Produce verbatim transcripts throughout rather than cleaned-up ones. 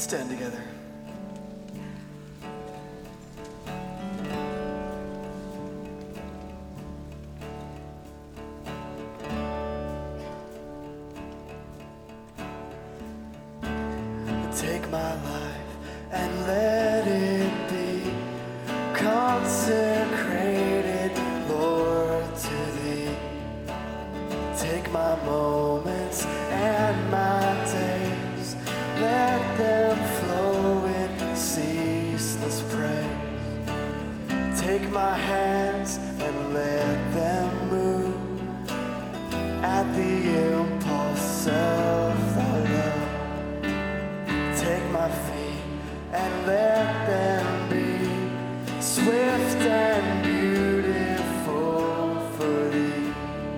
stand together. Take my life and let it be consecrated, Lord, to Thee. Take my moments and my days, let them flow in ceaseless praise. Take my hands and let them move at the impulse of Thy love. Take my feet and let them be swift and beautiful for Thee.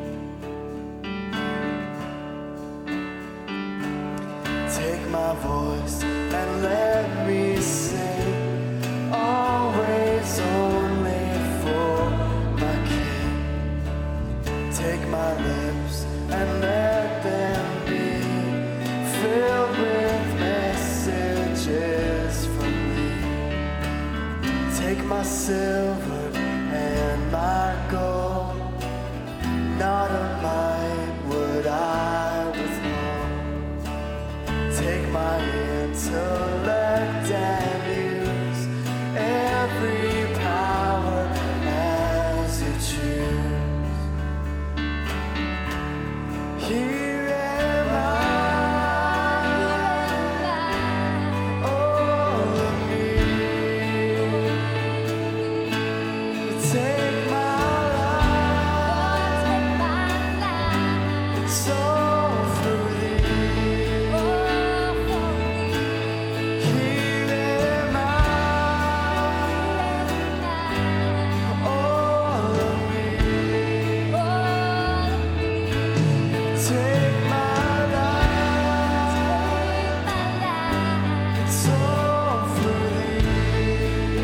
Take my voice and let me sing, always only for my King. Take my lips and let them be filled with messages from Thee. Take my silver and my gold, not a mite would I withhold. Take my intellect and use every power as You choose. Here am I, all of me. Take my life, it's all for Thee. Here am I, all of me. Take my life, it's all for Thee.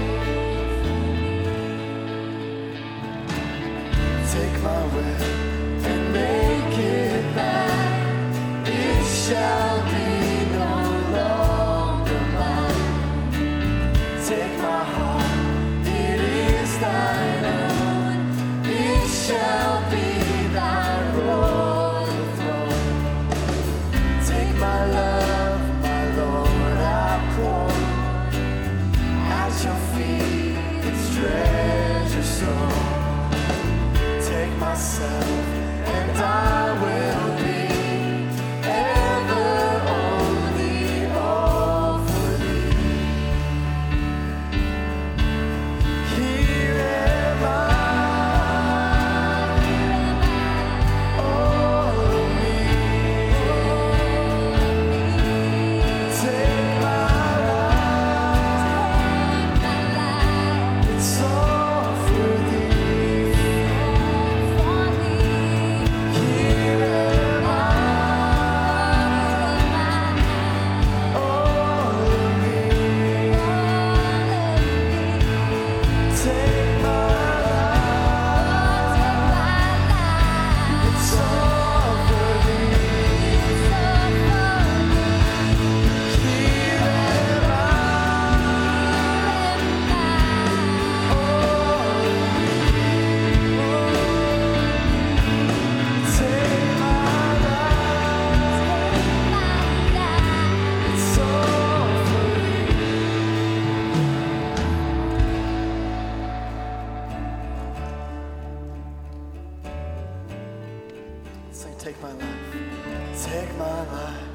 Take my will and make it thine. It shall be no longer mine. Take my heart, it is Thine own. It shall be Thy royal throne. Take my love, my Lord, I pour at Your feet, its treasure store. Take myself and I will be ever only all for Thee. Here am I, all of me. Take my life, it's all for Thee. Here am I, all of me. Take my life, it's all for Thee. Here am I, all of me. Take my life, it's all for Thee. Say, take my life, take my life.